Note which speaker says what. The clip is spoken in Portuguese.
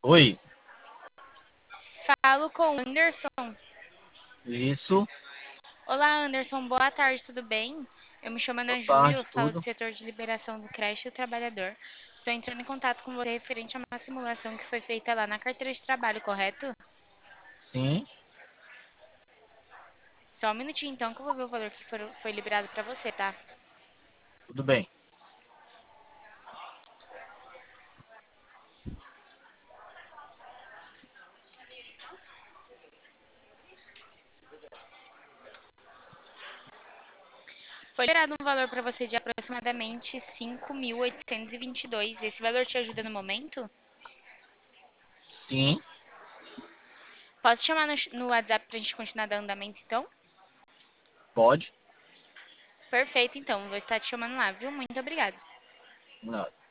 Speaker 1: Oi,
Speaker 2: Falo com o Anderson.
Speaker 1: isso,
Speaker 2: Olá, Anderson. Boa tarde, tudo bem? Eu me chamo
Speaker 1: boa
Speaker 2: Ana Júlia, eu
Speaker 1: tarde,
Speaker 2: falo do
Speaker 1: tudo?
Speaker 2: setor de liberação do creche do trabalhador. Estou entrando em contato com você referente a uma simulação que foi feita lá na carteira de trabalho, correto?
Speaker 1: Sim,
Speaker 2: Só um minutinho então que eu vou ver o valor que foi liberado para você, tá?
Speaker 1: tudo bem.
Speaker 2: Foi liberado um valor para você de aproximadamente 5.822. Esse valor te ajuda no momento?
Speaker 1: Sim,
Speaker 2: Posso te chamar no WhatsApp para a gente continuar dando andamento então?
Speaker 1: pode.
Speaker 2: Perfeito, então. Vou estar te chamando lá, viu? Muito obrigada.
Speaker 1: Não.